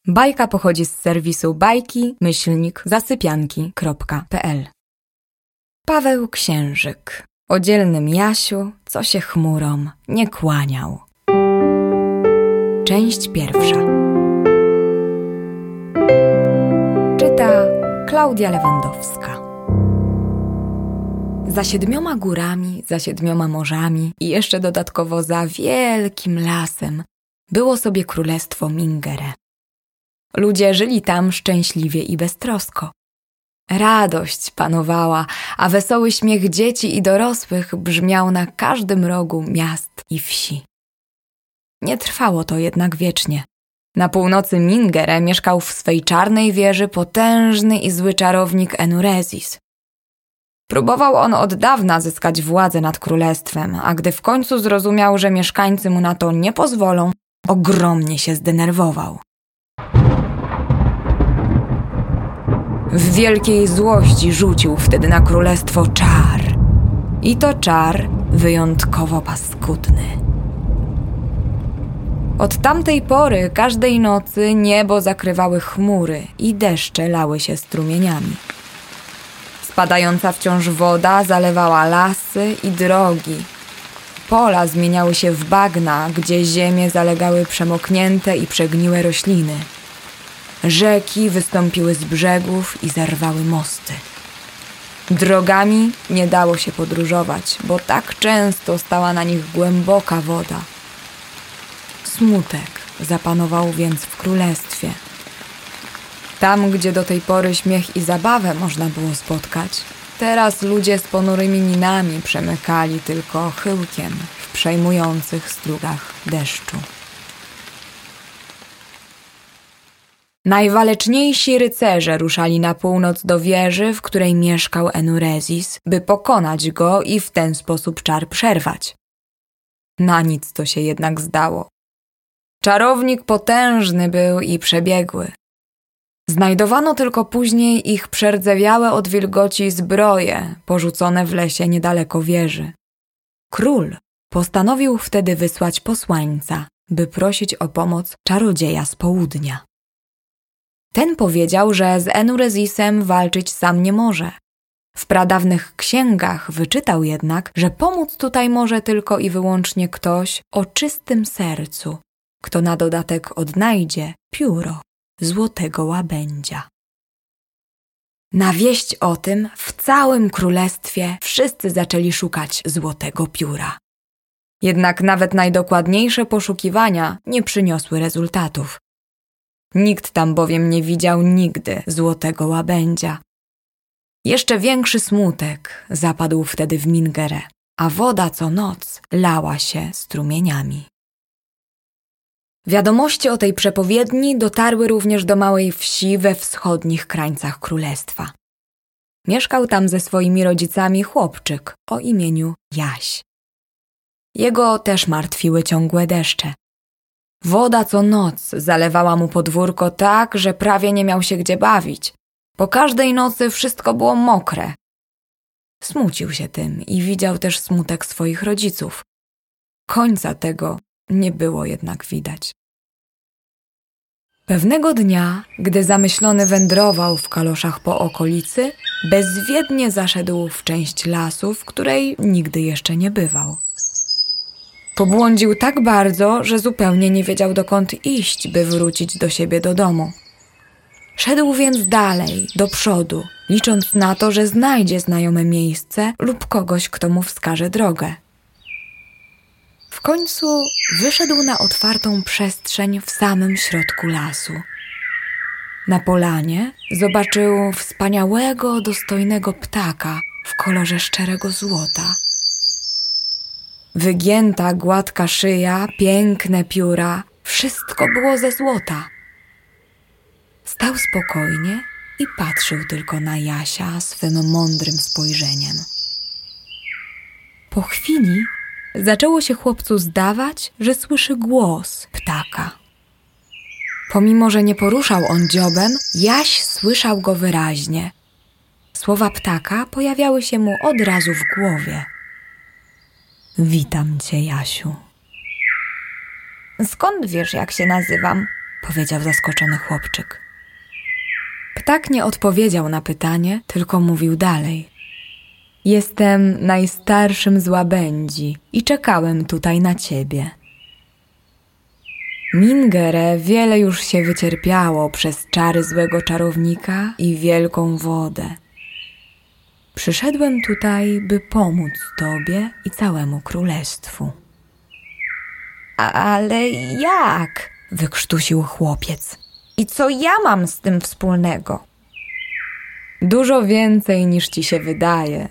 Bajka pochodzi z serwisu bajki-zasypianki.pl. Paweł Księżyk o dzielnym Jasiu, co się chmurom nie kłaniał. Część pierwsza. Czyta Klaudia Lewandowska. Za 7 górami, za 7 morzami i jeszcze dodatkowo za wielkim lasem było sobie królestwo Mingere. Ludzie żyli tam szczęśliwie i beztrosko. Radość panowała, a wesoły śmiech dzieci i dorosłych brzmiał na każdym rogu miast i wsi. Nie trwało to jednak wiecznie. Na północy Mingere mieszkał w swej czarnej wieży potężny i zły czarownik Enurezis. Próbował on od dawna zyskać władzę nad królestwem, a gdy w końcu zrozumiał, że mieszkańcy mu na to nie pozwolą, ogromnie się zdenerwował. W wielkiej złości rzucił wtedy na królestwo czar. I to czar wyjątkowo paskudny. Od tamtej pory każdej nocy niebo zakrywały chmury i deszcze lały się strumieniami. Spadająca wciąż woda zalewała lasy i drogi. Pola zmieniały się w bagna, gdzie ziemię zalegały przemoknięte i przegniłe rośliny. Rzeki wystąpiły z brzegów i zerwały mosty. Drogami nie dało się podróżować, bo tak często stała na nich głęboka woda. Smutek zapanował więc w królestwie. Tam, gdzie do tej pory śmiech i zabawę można było spotkać, teraz ludzie z ponurymi minami przemykali tylko chyłkiem w przejmujących strugach deszczu. Najwaleczniejsi rycerze ruszali na północ do wieży, w której mieszkał Enurezis, by pokonać go i w ten sposób czar przerwać. Na nic to się jednak zdało. Czarownik potężny był i przebiegły. Znajdowano tylko później ich przerdzewiałe od wilgoci zbroje, porzucone w lesie niedaleko wieży. Król postanowił wtedy wysłać posłańca, by prosić o pomoc czarodzieja z południa. Ten powiedział, że z Enurezisem walczyć sam nie może. W pradawnych księgach wyczytał jednak, że pomóc tutaj może tylko i wyłącznie ktoś o czystym sercu, kto na dodatek odnajdzie pióro złotego łabędzia. Na wieść o tym w całym królestwie wszyscy zaczęli szukać złotego pióra. Jednak nawet najdokładniejsze poszukiwania nie przyniosły rezultatów. Nikt tam bowiem nie widział nigdy złotego łabędzia. Jeszcze większy smutek zapadł wtedy w Mingere, a woda co noc lała się strumieniami. Wiadomości o tej przepowiedni dotarły również do małej wsi we wschodnich krańcach królestwa. Mieszkał tam ze swoimi rodzicami chłopczyk o imieniu Jaś. Jego też martwiły ciągłe deszcze. Woda co noc zalewała mu podwórko tak, że prawie nie miał się gdzie bawić. Po każdej nocy wszystko było mokre. Smucił się tym i widział też smutek swoich rodziców. Końca tego nie było jednak widać. Pewnego dnia, gdy zamyślony wędrował w kaloszach po okolicy, bezwiednie zaszedł w część lasu, w której nigdy jeszcze nie bywał. Pobłądził tak bardzo, że zupełnie nie wiedział, dokąd iść, by wrócić do siebie do domu. Szedł więc dalej, do przodu, licząc na to, że znajdzie znajome miejsce lub kogoś, kto mu wskaże drogę. W końcu wyszedł na otwartą przestrzeń w samym środku lasu. Na polanie zobaczył wspaniałego, dostojnego ptaka w kolorze szczerego złota. Wygięta, gładka szyja, piękne pióra, wszystko było ze złota. Stał spokojnie i patrzył tylko na Jasia swym mądrym spojrzeniem. Po chwili zaczęło się chłopcu zdawać, że słyszy głos ptaka. Pomimo że nie poruszał on dziobem, Jaś słyszał go wyraźnie. Słowa ptaka pojawiały się mu od razu w głowie. Witam cię, Jasiu. Skąd wiesz, jak się nazywam? powiedział zaskoczony chłopczyk. Ptak nie odpowiedział na pytanie, tylko mówił dalej. Jestem najstarszym z łabędzi i czekałem tutaj na ciebie. Mingere wiele już się wycierpiało przez czary złego czarownika i wielką wodę. Przyszedłem tutaj, by pomóc tobie i całemu królestwu. Ale jak? Wykrztusił chłopiec. I co ja mam z tym wspólnego? Dużo więcej niż ci się wydaje.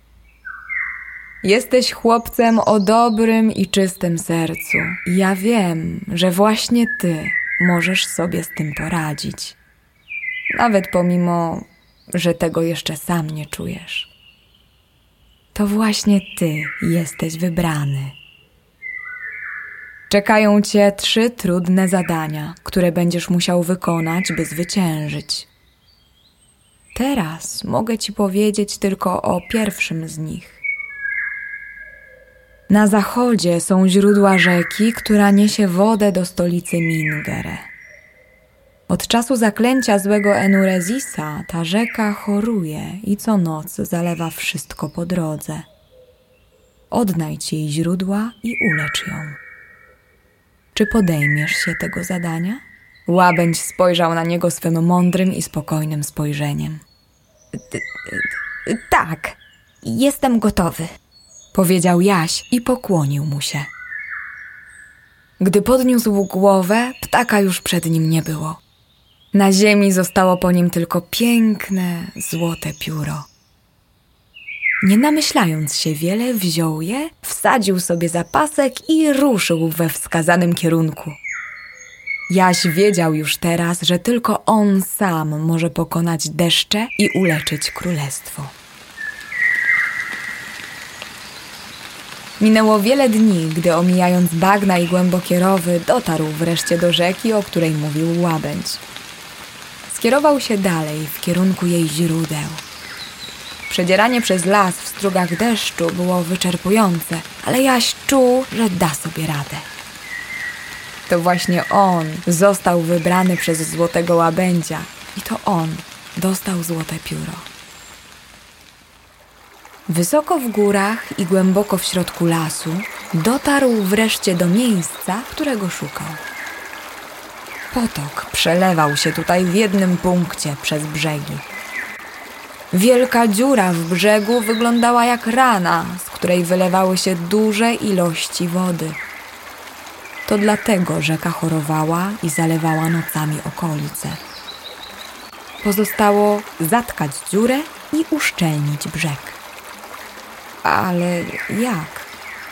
Jesteś chłopcem o dobrym i czystym sercu. Ja wiem, że właśnie ty możesz sobie z tym poradzić. Nawet pomimo, że tego jeszcze sam nie czujesz. To właśnie ty jesteś wybrany. Czekają cię 3 trudne zadania, które będziesz musiał wykonać, by zwyciężyć. Teraz mogę ci powiedzieć tylko o pierwszym z nich. Na zachodzie są źródła rzeki, która niesie wodę do stolicy Mingere. Od czasu zaklęcia złego Enurezisa ta rzeka choruje i co noc zalewa wszystko po drodze. Odnajdź jej źródła i ulecz ją. Czy podejmiesz się tego zadania? Łabędź spojrzał na niego swym mądrym i spokojnym spojrzeniem. Tak, jestem gotowy, powiedział Jaś i pokłonił mu się. Gdy podniósł głowę, ptaka już przed nim nie było. Na ziemi zostało po nim tylko piękne, złote pióro. Nie namyślając się wiele, wziął je, wsadził sobie za pasek i ruszył we wskazanym kierunku. Jaś wiedział już teraz, że tylko on sam może pokonać deszcze i uleczyć królestwo. Minęło wiele dni, gdy omijając bagna i głębokie rowy, dotarł wreszcie do rzeki, o której mówił łabędź. Skierował się dalej w kierunku jej źródeł. Przedzieranie przez las w strugach deszczu było wyczerpujące, ale Jaś czuł, że da sobie radę. To właśnie on został wybrany przez złotego łabędzia i to on dostał złote pióro. Wysoko w górach i głęboko w środku lasu dotarł wreszcie do miejsca, którego szukał. Potok przelewał się tutaj w jednym punkcie przez brzegi. Wielka dziura w brzegu wyglądała jak rana, z której wylewały się duże ilości wody. To dlatego rzeka chorowała i zalewała nocami okolice. Pozostało zatkać dziurę i uszczelnić brzeg. Ale jak?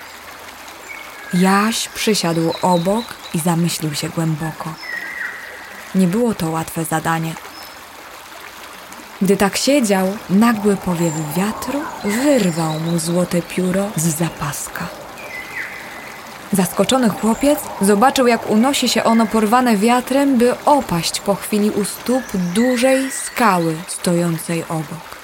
Jaś przysiadł obok i zamyślił się głęboko. Nie było to łatwe zadanie. Gdy tak siedział, nagły powiew wiatru wyrwał mu złote pióro z zapaska. Zaskoczony chłopiec zobaczył, jak unosi się ono porwane wiatrem, by opaść po chwili u stóp dużej skały stojącej obok.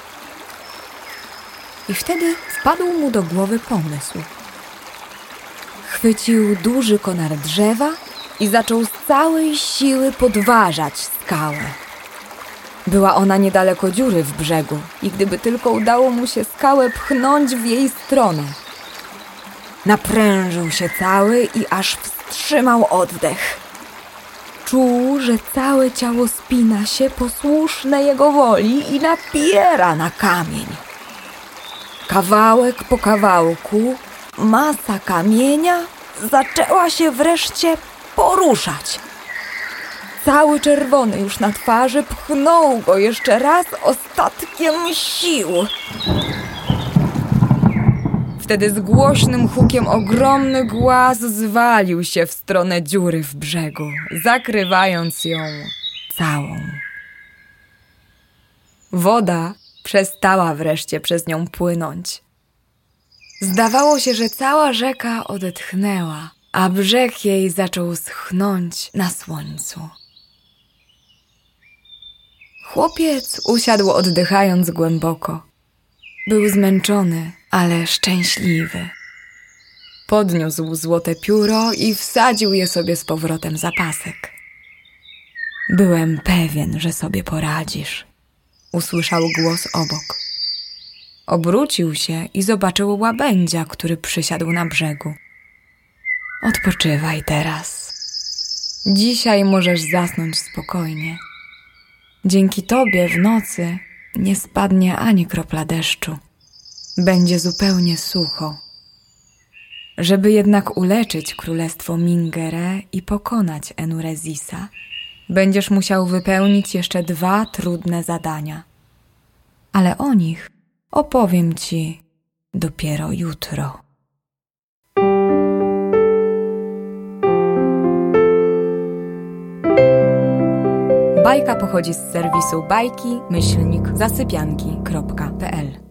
I wtedy wpadł mu do głowy pomysł. Chwycił duży konar drzewa i zaczął z całej siły podważać skałę. Była ona niedaleko dziury w brzegu i gdyby tylko udało mu się skałę pchnąć w jej stronę. Naprężył się cały i aż wstrzymał oddech. Czuł, że całe ciało spina się posłuszne jego woli i napiera na kamień. Kawałek po kawałku masa kamienia zaczęła się wreszcie poruszać. Cały czerwony już na twarzy pchnął go jeszcze raz ostatkiem sił. Wtedy z głośnym hukiem ogromny głaz zwalił się w stronę dziury w brzegu, zakrywając ją całą. Woda przestała wreszcie przez nią płynąć. Zdawało się, że cała rzeka odetchnęła, a brzeg jej zaczął schnąć na słońcu. Chłopiec usiadł, oddychając głęboko. Był zmęczony, ale szczęśliwy. Podniósł złote pióro i wsadził je sobie z powrotem za pasek. Byłem pewien, że sobie poradzisz. Usłyszał głos obok. Obrócił się i zobaczył łabędzia, który przysiadł na brzegu. Odpoczywaj teraz. Dzisiaj możesz zasnąć spokojnie. Dzięki tobie w nocy nie spadnie ani kropla deszczu. Będzie zupełnie sucho. Żeby jednak uleczyć królestwo Mingere i pokonać Enurezisa, będziesz musiał wypełnić jeszcze 2 trudne zadania. Ale o nich opowiem ci dopiero jutro. Bajka pochodzi z serwisu bajki-zasypianki.pl